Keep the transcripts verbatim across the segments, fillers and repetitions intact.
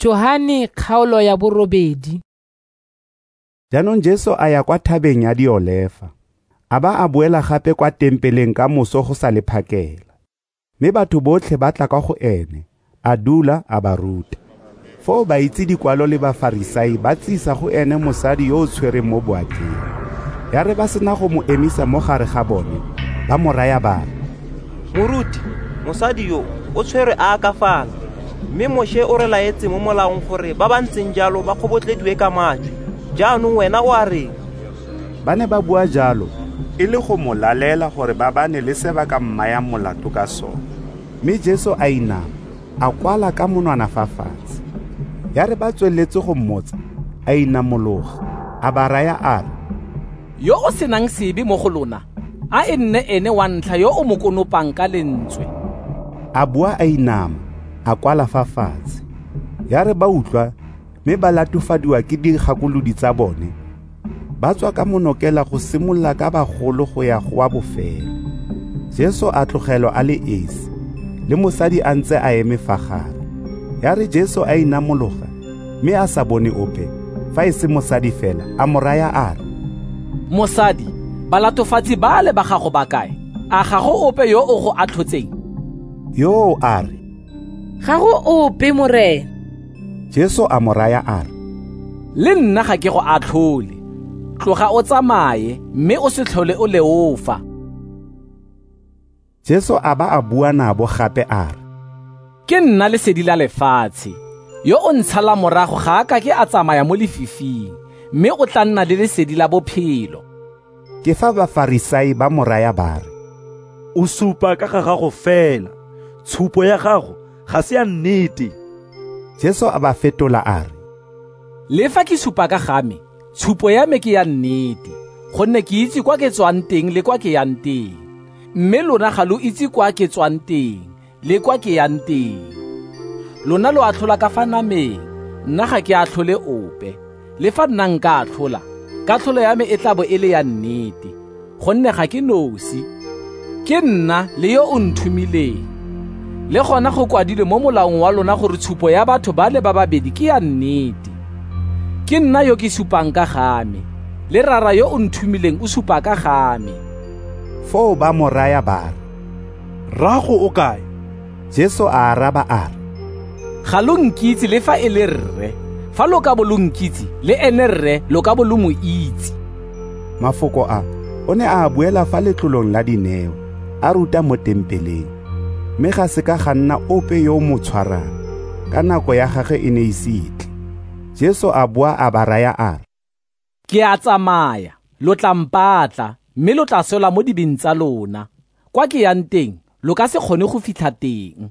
Johane kgaolo ya borobedi. Jaanong Jesu a ya kwa thabeng ya Diolefa. A ba a boela gape kwa tempeleng ka moso go sa le phakela. Mme batho botlhe ba tla ka go ene, a dula a ba ruta. Foo ba itse dikwalo le Bafarisai ba tsisa go ene mosadi yo o tshwereng mo boatleng. Ya re ba sena go mo emisa mo gare ga bone, ba mo raya ba re, Moruti, mosadi yo o tshwere a ka fala, mme Moshe o re laetse mo molaong gore ba ba ntseng jalo ba kgobotlediwe ka majwe. Jaanong wena o a reng? Ba ne ba bua jalo e le go mo lalela gore ba bane le se ba ka mmaya molato ka sona. Mme Jesu a inama, a kwala ka monwana fa fatshe. Ya re ba tsweletse go mmotsa, a inamologa, a ba raya a re, Yo o senang sebe mo go lona, a e nne ene wa ntlha yo o mo konopang ka lentswe. A bua a inama, a kwala fa fatshe. Ya re ba utlwa, mme ba latofadiwa ke dikgakolodi tsa bone. Ba tswa ka monokela go simolola ka bagolo go ya go wa bofelo. Jesu a tlogelwa a le esi, le mosadi a ntse a eme fa gare. Ya re Jesu a inamologa, mme a sa bone ope, fa e se mosadi fela, a mo raya a re, Mosadi, balatofatsi ba le ba gago ba kae? A gago ope yo o go atlhotseng? Yo a re, Ga go ope morena. Jesu a mo raya a re, Le nna ga ke go atlhole. Tloga o tsamaye, mme o se tlhole o leofa. Jesu a ba a bua nabo gape a re, Ke nna lesedi la lefatshe. Yo o ntshala morago ga a ka ke a tsamaya mo lefifing, mme o tla nna le lesedi la bophelo. Ke fa Bafarisai ba mo raya ba re, O supa ka ga gago fela, tshupo ya gago ga se ya nnete. Jesu a ba fetola a re, Le fa ke supa ka game, tshupo ya me ke ya nnete, gonne ke itse kwa ke tswang teng le kwa ke yang teng. Mme lona ga lo itse kwa ke tswang teng le kwa ke yang teng. Lona lo atlhola ka fa nameng, nna ga ke atlhole ope. Le fa nna nka atlhola, katlholo ya me e tla bo e le ya nnete, gonne ga ke nosi. Ke nna le yo o nthumileng. Le gona go kwadilwe mo molaong wa lona gore tshupo ya batho ba le ba babedi ke ya nnete. Ke nna yo ke supang ka game, le rara yo o nthumileng o supa ka game. foo ba mo raya ba re, Rago o kae? Jesu a araba a re, Ga lo nkitse le fa e le rre, fa lo ka bo lo nkitse le ene rre lo ka bo lo mo itse. Mafoko a o ne a buela fa letlolong la dineo, a ruta mo tempeleng. Mme ga se ka ga nna ope yo mo tshwarang, ka nako ya gage e ne ise itle. Jesu a bua a ba raya a re, Ke a tsamaya, lo tla mpatla, mme lo tla sola mo dibeng tsa lona. Kwa ke yang teng, lo ka se kgone go fitlha teng.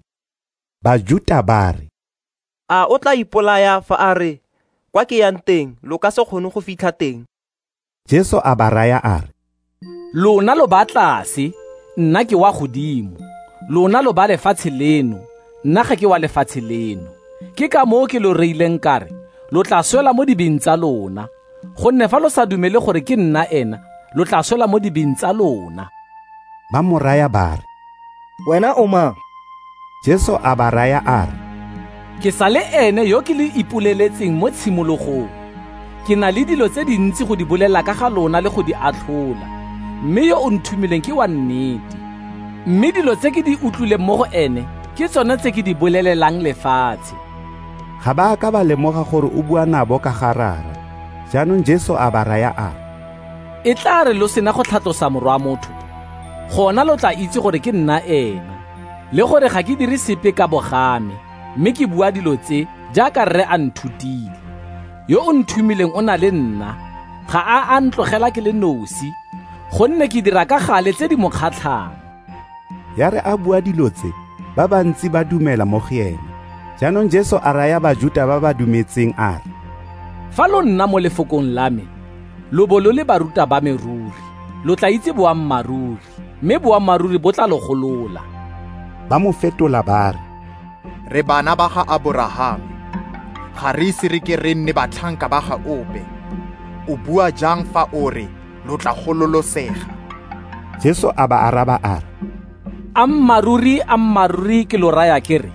Bajuta ba re, A o tla ipolaya fa a re, kwa ke yang teng lo ka se kgone go fitlha teng? Jesu a ba raya a re, Lona lo ba tlase, nna ke wa godimo. Lona lo ba lefatshe leno, nna ga ke wa lefatshe leno. Ke ka moo ke lo reileng kare, lo tla swela mo dibeng tsa lona. Gonne fa lo sa dumele gore ke nna ena, lo tla swela mo dibeng tsa lona. ba mo raya ba re, Wena o mang? Jesu a ba raya a re, Ke sa le ene yo ke le ipoleletseng mo tshimologong. Ke na le dilo tse dintsi go di bolela ka ga lona le go di atlhola, mme yo o nthumileng ke wa nnete. Mme dilo tse ke di utlwileng mo go ene ke tsone tse ke di bolelelang lefatshe. ga ba ka ba lemoga gore o bua nabo ka ga rara. Jaanong Jesu a ba raya a re, E tla re lo sena go tlhatlosa morwa wa motho, gona lo tla itse gore ke nna ena, le gore ga ke dire sepe ka bogame, mme ke bua dilo tse jaaka rre a nthutile. Yo o nthumileng o na le nna, ga a a ntlogela ke le nosi, gonne ke dira ka gale tse di mo kgatlhang. Ya re a bua dilo tse, ba bantsi ba dumela mo go ene. Jaanong Jesu a raya Bajuta ba ba dumetseng a re, Fa lo nna mo lefokong la me, lo bo lo le baruta ba me ruri, lo tla itse boammaruri, mme boammaruri bo tla lo golola. ba mo fetola ba re, Re bana ba ga Abraham, ga re ise re ke re nne batlhanka ba ga ope. O bua jang fa o re lo tla gololosega? Jesu a ba araba a re, Ammaruri ammaruri ke lo raya ke re,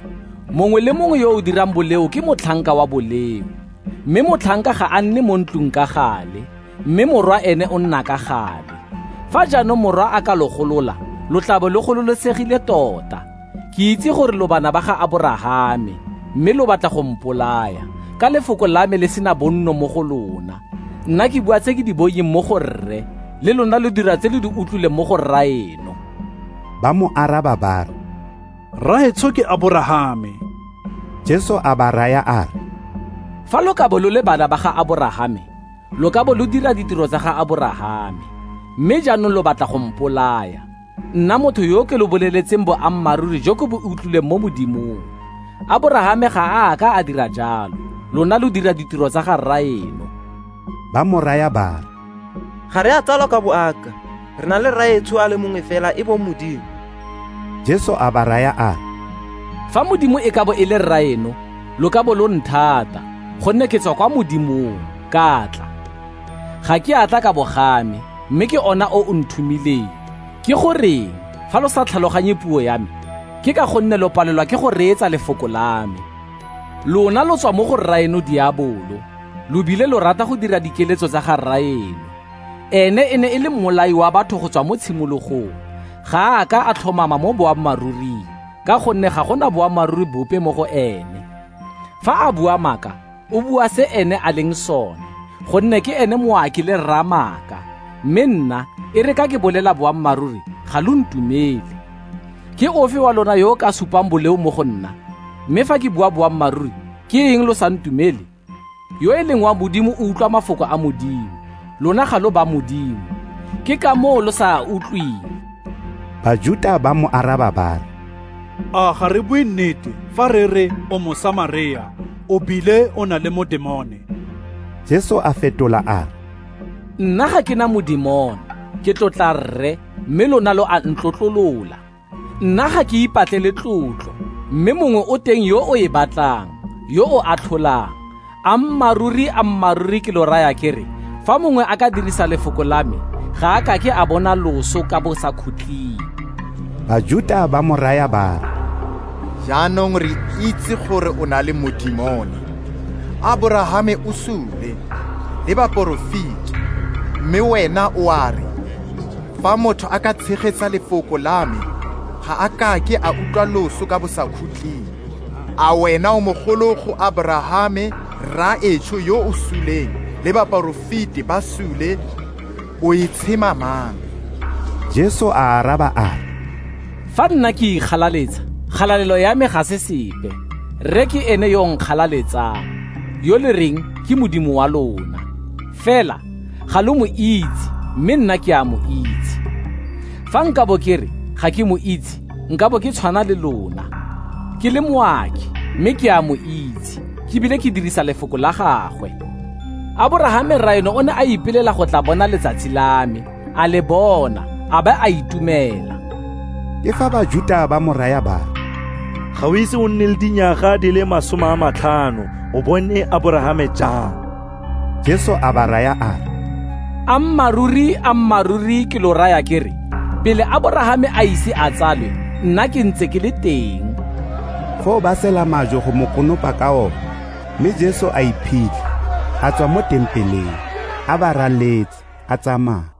mongwe le mongwe yo o dirang boleo ke motlhanka wa boleo, mme motlhanka ga a nne mo ntlong ka gale, mme morwa ene o nna ka gale. Fa jaanong morwa a ka lo golola, lo tla bo le gololosegile tota. Ke itse gore lo bana ba ga Aborahame, mme lo batla go mpolaya ka lefoko la me le sena bonno mo go lona. Nna ke bua tse ke di boyeng mo go rre, le lona lo dira tse le di utlwile mo go rra eno. Ba mo araba ba re, Rraetsho ke Aborahame. Jesu a ba raya a re, fa lo ka bo lo le bana ba ga Aborahame, lo ka bo lo dira ditiro tsa ga Aborahame, mme jaanong lo batla go mpolaya, nna motho yo ke lo boleletseng boammaruri jo ke bo utlwileng mo modimong. Aborahame ga a ka a dira jalo, lona lo dira ditiro tsa ga rra eno. Ba mo raya ba re, Ga re a tsalwa ka boaka, re na le rraetsho a le mongwe fela e bo Modimo. Jesu a ba raya a re, Fa Modimo e ka bo e le rra eno, lo ka bo lo nthata, gonne ke tswa kwa Modimong ka tla. Ga ke atla ka bogame, mme ke ona o o nthumileng. Ke goreng fa lo sa tlhaloganye puo ya me, ke ka gonne lo palelwa ke go reetsa lefoko la me. Lona lo tswa mo go rra eno diabolo, lo bile lo rata go dira dikeletso tsa ga rra eno. Ene e ne e le mmolai wa batho go tswa mo tshimologong, ga a ka a tlhomama mo boammaruring, ka gonne ga gona boammaruri bope mo go ene. Fa a bua maaka, o bua se ene a leng sone, gonne ke ene moaki le rra maaka, mme nna e re ka ke bolela boammaruri ga lo ntumele. Ke ofe wa lona yo ka supang boleo mo go nna, mme fa ke bua boammaruri ke eng lo sa ntumele? Yo e leng wa Modimo o utlwa mafoko a Modimo, lona ga lo ba Modimo, ke ka moo lo sa utlwing. Bajuda ba mo araba ba re, A ga re bue nnete fa re re o Mosamaria, o bile o na le modemone. Jesu a fetola a re, Nna ga ke na modimone, ke tlotla rre, mme lona lo a ntlotlolola. Nna ga ke ipatlele tlotlo, mme mongwe o teng yo o e batlang, yo o a tlholang. Ammaruri ammaruri ke lo raya kere, fa mongwe a ka dirisa lefoko la me, ga a ka ke a bona loso ka bo sa khutling. Bajuda ba mo raya ba re, Jaanong re itse gore o na le modimone. Aborahame o sule le baporofiti, mme wena o a re, fa motho a ka tshegetsa lefoko la me, ga a ka ke a utlwa loso ka bo sa khutling. A wena o mogolo go Aborahame, rraetsho yo o suleng le baporofiti ba sule, o itshema mang? Jesu a araba a re, Fa nna ke ikgalaletsa, kgalalelo ya me ga se sepe, rre ke ene yo nkgalaletsang, yo le reng ke Modimo wa lona. Fela ga lo mo itse, mme nna ke a mo itse. Fa nka bo ke re ga ke mo itse, nka bo ke tshwana le lona. Ke le moaki, mme ke a mo itse, ke bile ke dirisa lefoko la gagwe. Aborahame rra eno o ne a ipelela go tla bona letsatsi la me, a le bona, a ba a itumela. ke fa Bajuda ba mo raya ba re, Ga o ise o nne le dinyaga di le masome a matlhano, o bone Aborahame jang. Jesu a ba raya a re, Ammaruri ammaruri ke lo raya kere, pele Aborahame a ise a tsalwe, nna ke ntse ke le teng. fo ba sela majo go mo konopa ka ona, mme Jesu a iphile, a tswa mo tempeleng, a ba raletse, a tsamaya.